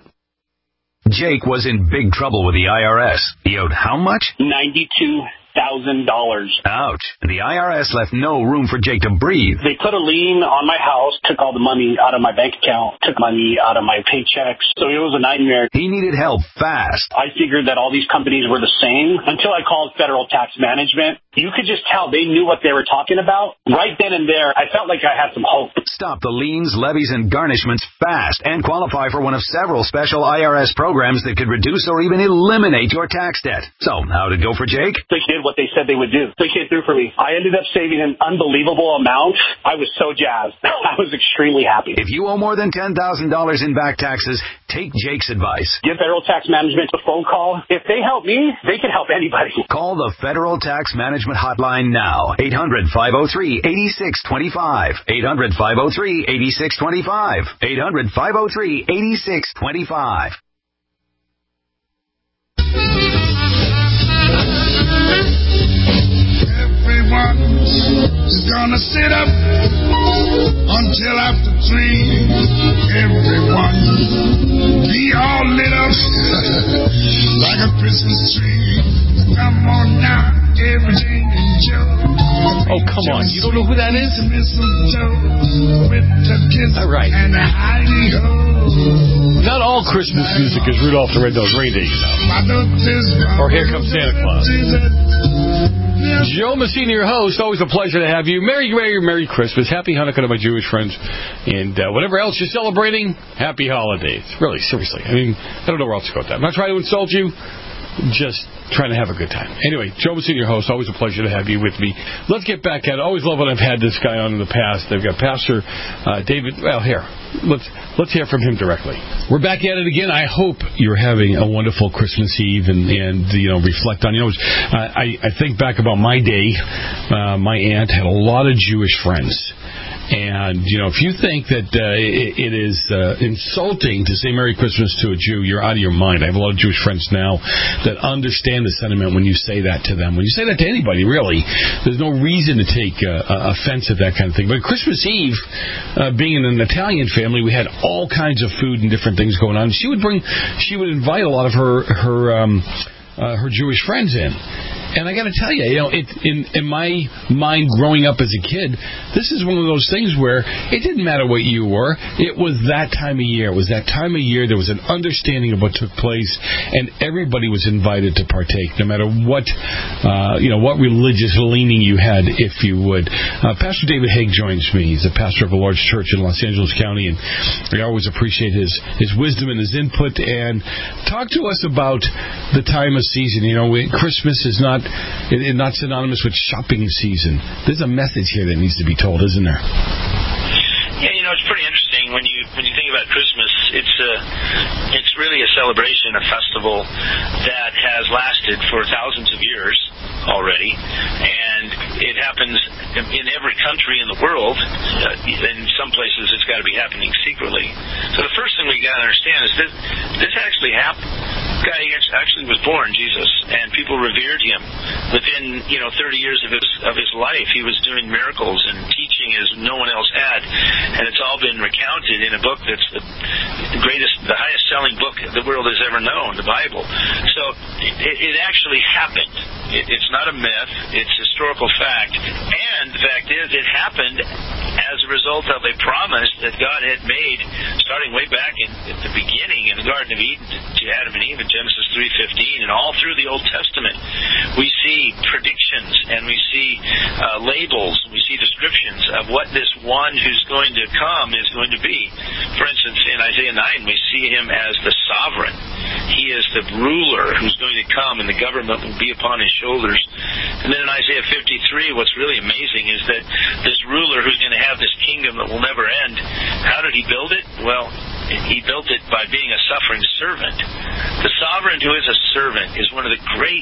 Jake was in big trouble with the I R S. He owed how much? ninety-two thousand dollars. Ouch. And the I R S left no room for Jake to breathe. They put a lien on my house, took all the money out of my bank account, took money out of my paychecks. So it was a nightmare. He needed help fast. I figured that all these companies were the same until I called Federal Tax Management. You could just tell they knew what they were talking about. Right then and there, I felt like I had some hope. Stop the liens, levies, and garnishments fast and qualify for one of several special I R S programs that could reduce or even eliminate your tax debt. So, how'd it go for Jake? They did what they said they would do. They came through for me. I ended up saving an unbelievable amount. I was so jazzed. I was extremely happy. If you owe more than ten thousand dollars in back taxes, take Jake's advice. Give Federal Tax Management a phone call. If they help me, they can help anybody. Call the Federal Tax Management Hotline now. eight hundred, five oh three, eight six two five. eight hundred, five oh three, eight six two five. eight hundred, five oh three, eight six two five. Everyone's gonna sit up until after three. Everyone be all lit up like a Christmas tree. Come on now, everything is Joe. Oh, come on. You don't know who that is? All right. Not all Christmas music is Rudolph the Red-Nosed Reindeer, you know. Or Here Comes Santa Claus. Joe Messina, your host. Always a pleasure to have you. Merry, Merry, Merry Christmas. Happy Hanukkah to my Jewish friends. And uh, whatever else you're celebrating, happy holidays. Really, seriously. I mean, I don't know where else to go with that. I'm not trying to insult you. Just trying to have a good time. Anyway, Joe Messina, your host. Always a pleasure to have you with me. Let's get back at it. Always love when I've had this guy on in the past. I've got Pastor uh, David. Well, here. Let's let's hear from him directly. We're back at it again. I hope you're having a wonderful Christmas Eve and, and you know, reflect on. You know, uh, I, I think back about my day. Uh, my aunt had a lot of Jewish friends. And, you know, if you think that uh, it, it is uh, insulting to say Merry Christmas to a Jew, you're out of your mind. I have a lot of Jewish friends now that understand the sentiment when you say that to them. When you say that to anybody, really, there's no reason to take uh, offense at that kind of thing. But Christmas Eve, uh, being in an Italian family, we had all kinds of food and different things going on. She would bring, she would invite a lot of her her um, uh, her Jewish friends in. And I got to tell you, you know, it, in in my mind growing up as a kid, this is one of those things where it didn't matter what you were. It was that time of year. It was that time of year. There was an understanding of what took place, and everybody was invited to partake, no matter what, uh, you know, what religious leaning you had, if you would. Uh, Pastor David Haig joins me. He's a pastor of a large church in Los Angeles County, and I always appreciate his his wisdom and his input. And talk to us about the time of season. You know, we, Christmas is not it, it not synonymous with shopping season. There's a message here that needs to be told, isn't there? Yeah, you know, it's pretty interesting when you when you think about Christmas. It's a, it's really a celebration, a festival that has lasted for thousands of years already, and it happens in every country in the world. Uh, in some places, it's got to be happening secretly. So the first thing we got to understand is that this actually happened. The guy actually was born, Jesus, and people revered him. Within, you know, thirty years of his of his life, he was doing miracles and teaching as no one else had, and it's all been recounted in a book that's the, the greatest, the highest-selling book the world has ever known, the Bible. So it, it actually happened. It, it's not a myth. It's historical fact. And the fact is, it happened as a result of a promise that God had made starting way back in, at the beginning in the Garden of Eden to Adam and Eve in Genesis three fifteen, and all through the Old Testament. We see predictions, and we see uh, labels, and we see descriptions of what this one who's going to come is going to be. For instance, in Isaiah nine, we see him as the sovereign. He is the ruler who's going to come, and the government will be upon his shoulders. And then in Isaiah fifty-three, what's really amazing is that this ruler who's going to have this kingdom that will never end, how did he build it? Well, he built it by being a suffering servant. The sovereign who is a servant is one of the great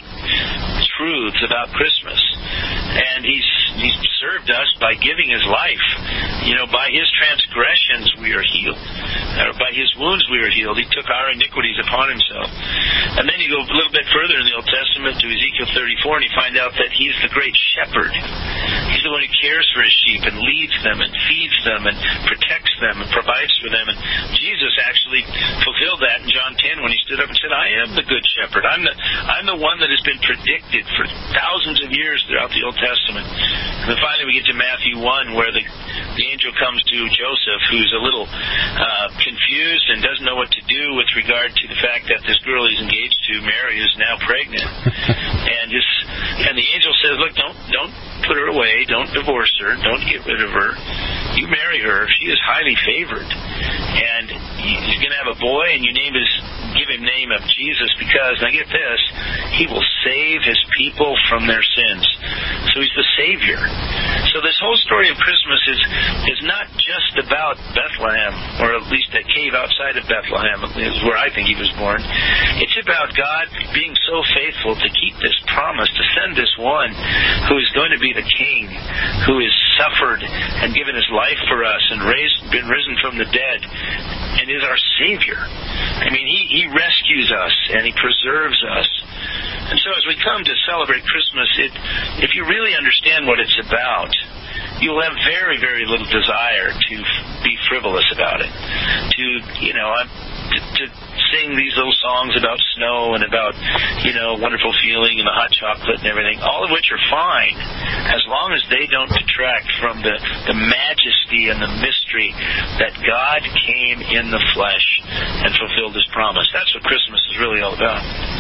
truths about Christmas. And he's he's served us by giving his life. You know, by his transgressions we are healed. Or by his wounds we are healed. He took our iniquities upon himself. And then you go a little bit further in the Old Testament to Ezekiel thirty-four, and you find out that he's the great shepherd. He's the one who cares for his sheep and leads them and feeds them and protects them and provides for them. And Jesus actually fulfilled that in John ten when he stood up and said, I am the good shepherd. I'm the I'm the one that has been predicted for thousands of years throughout the Old Testament. And then finally we get to Matthew one, where the, the angel comes to Joseph, who's a little uh, confused and doesn't know what to do with regard to the fact that this girl he's engaged to, Mary, is now pregnant. and just and the angel says, look, don't don't put her away, don't divorce her, don't get rid of her. You marry her. She is highly favored. And he's going to have a boy, and you name his, give him name of Jesus because, now get this, he will save his people from their sins. So he's the Savior. So this whole story of Christmas is is not just about Bethlehem, or at least that cave outside of Bethlehem is where I think he was born. It's about God being so faithful to keep this promise, to send this one who is going to be the King, who has suffered and given his life for us and raised, been risen from the dead, and is our Savior. I mean, he, he rescues us and he preserves us. And so as we come to celebrate Christmas, it, if you really understand what it's about, you'll have very, very little desire to be frivolous about it. To, you know, to, to sing these little songs about snow and about, you know, wonderful feeling and the hot chocolate and everything, all of which are fine, as long as they don't detract from the, the majesty and the mystery that God came in the flesh and fulfilled his promise. That's what Christmas is really all about.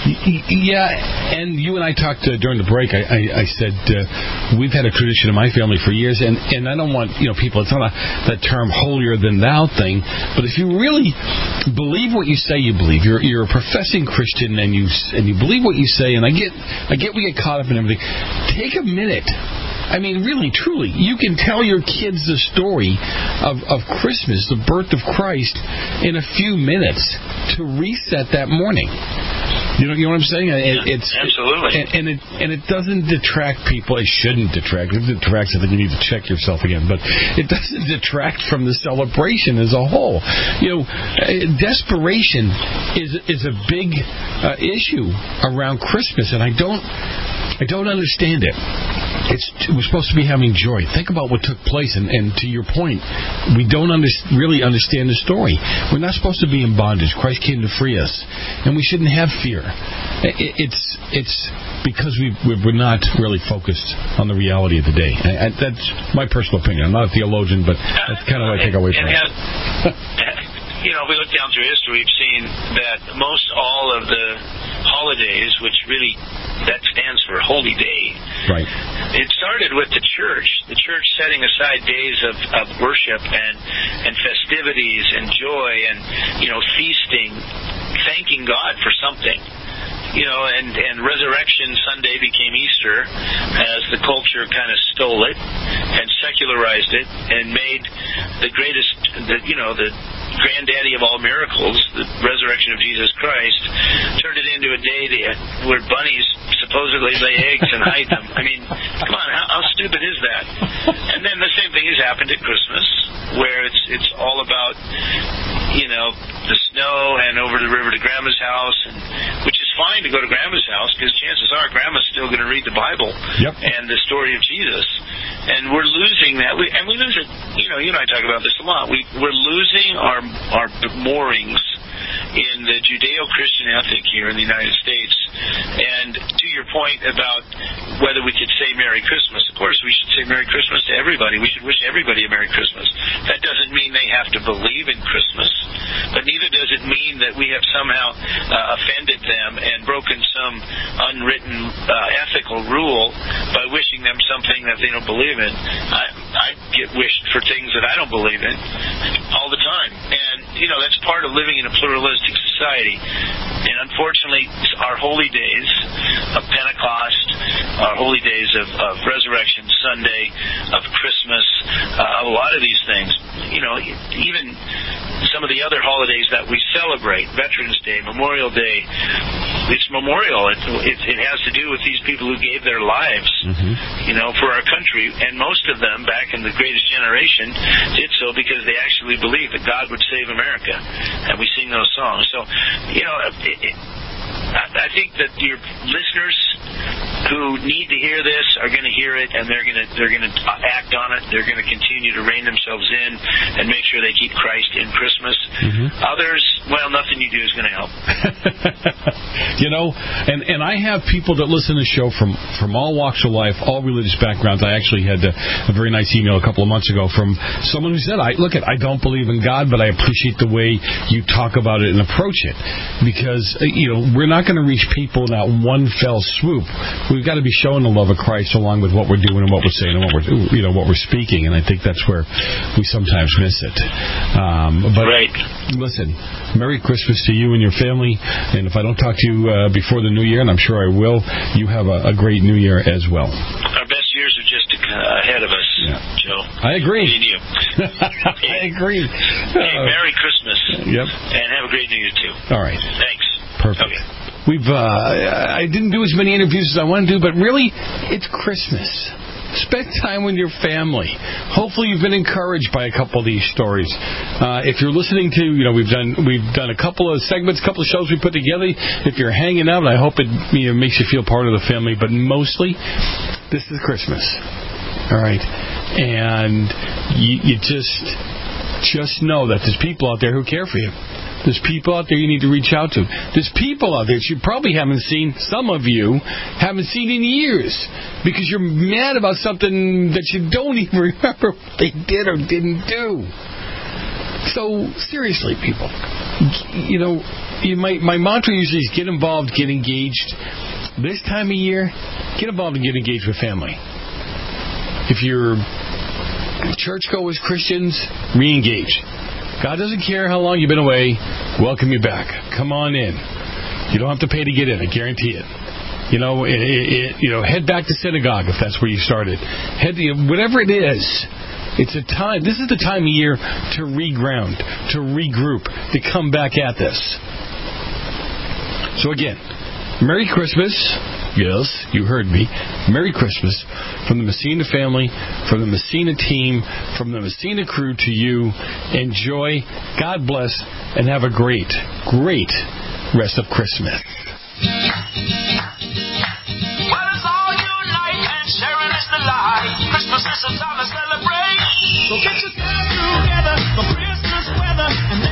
Yeah, and you and I talked uh, during the break. I, I, I said uh, we've had a tradition in my family for years, and, and I don't want, you know, people, it's not a, that term holier than thou thing, but if you really believe what you say you believe, you're you're a professing Christian, and you and you believe what you say, and I get I get we get caught up in everything. Take a minute. I mean, really, truly, you can tell your kids the story of, of Christmas, the birth of Christ, in a few minutes to reset that morning. You know, you know what I'm saying? It, it's absolutely, and, and it and it doesn't detract people. It shouldn't detract. If it detracts, I think you need to check yourself again. But it doesn't detract from the celebration as a whole. You know, desperation is is a big uh, issue around Christmas, and I don't I don't understand it. It's we're supposed to be having joy. Think about what took place, and, and to your point, we don't under, really understand the story. We're not supposed to be in bondage. Christ came to free us, and we shouldn't have fear. It, it's it's because we we're not really focused on the reality of the day. I, I, that's my personal opinion. I'm not a theologian, but that's kind of what I take away from it. You know, if we look down through history, we've seen that most all of the holidays, which really, that stands for Holy Day. Right. It started with the church, the church setting aside days of, of worship and, and festivities and joy and, you know, feasting, thanking God for something. You know, and, and Resurrection Sunday became Easter as the culture kind of stole it and secularized it and made the greatest, the, you know, the granddaddy of all miracles, the resurrection of Jesus Christ, turned it into a day that, where bunnies supposedly lay eggs and hide them. I mean, come on, how, how stupid is that? And then the same thing has happened at Christmas, where it's it's all about, you know, the snow and over the river to Grandma's house, and which is fine to go to Grandma's house because chances are Grandma's still going to read the Bible yep. and the story of Jesus. And we're losing that. We, and we lose it. You know, you and I talk about this a lot. We, we're losing our our moorings in the Judeo-Christian ethic here in the United States. And to your point about whether we could say Merry Christmas, of course we should say Merry Christmas to everybody. We should wish everybody a Merry Christmas. That doesn't mean they have to believe in Christmas, but neither does it mean that we have somehow uh, offended them and broken some unwritten uh, ethical rule by wishing them something that they don't believe in. I, I get wished for things that I don't believe in all the time. And, you know, that's part of living in a pluralistic society. And unfortunately, our holy days of Pentecost, our holy days of, of Resurrection Sunday, of Christmas, uh, a lot of these things, you know, even some of the other holidays that we celebrate, Veterans Day, Memorial Day, it's memorial. It, it, it has to do with these people who gave their lives, mm-hmm. you know, for our country. And most of them, back in the Greatest Generation, did so because they actually believed that God would save America. And we sing those songs. So, you know, it, it, I think that your listeners who need to hear this are going to hear it, and they're going to they're going to act on it. They're going to continue to rein themselves in and make sure they keep Christ in Christmas. Mm-hmm. Others, well, nothing you do is going to help. You know, and, and I have people that listen to the show from, from all walks of life, all religious backgrounds. I actually had a, a very nice email a couple of months ago from someone who said, "I look, at I don't believe in God, but I appreciate the way you talk about it and approach it, because you know we're not going to reach people in that one fell swoop. We've got to be showing the love of Christ along with what we're doing and what we're saying and what we're you know what we're speaking, and I think that's where we sometimes miss it. Um, but right. Listen, Merry Christmas to you and your family, and if I don't talk to you uh, before the New Year, and I'm sure I will, you have a, a great New Year as well. Our best years are just uh, ahead of us, yeah. Joe. I agree. Me and you. I agree. Hey, uh, Merry Christmas. Yep. And have a great New Year too. All right. Thanks. Perfect. Okay. We've uh, I didn't do as many interviews as I wanted to do, but really, it's Christmas. Spend time with your family. Hopefully, you've been encouraged by a couple of these stories. Uh, if you're listening to, you know, we've done we've done a couple of segments, a couple of shows we put together. If you're hanging out, I hope it you know, makes you feel part of the family. But mostly, this is Christmas. All right, and you, you just just know that there's people out there who care for you. There's people out there you need to reach out to. There's people out there that you probably haven't seen, some of you haven't seen in years, because you're mad about something that you don't even remember what they did or didn't do. So, seriously, people, you know, you might, my mantra usually is get involved, get engaged. This time of year, get involved and get engaged with family. If you're churchgoers, Christians, re-engage. God doesn't care how long you've been away. Welcome you back. Come on in. You don't have to pay to get in. I guarantee it. You know, it, it, you know, head back to synagogue if that's where you started. Head, you know, whatever it is. It's a time. This is the time of year to reground, to regroup, to come back at this. So again, Merry Christmas. Yes, you heard me. Merry Christmas from the Messina family, from the Messina team, from the Messina crew to you. Enjoy, God bless, and have a great, great rest of Christmas. Well, it's all unite and sharing is the It's a time to celebrate. So get yourself together for Christmas weather and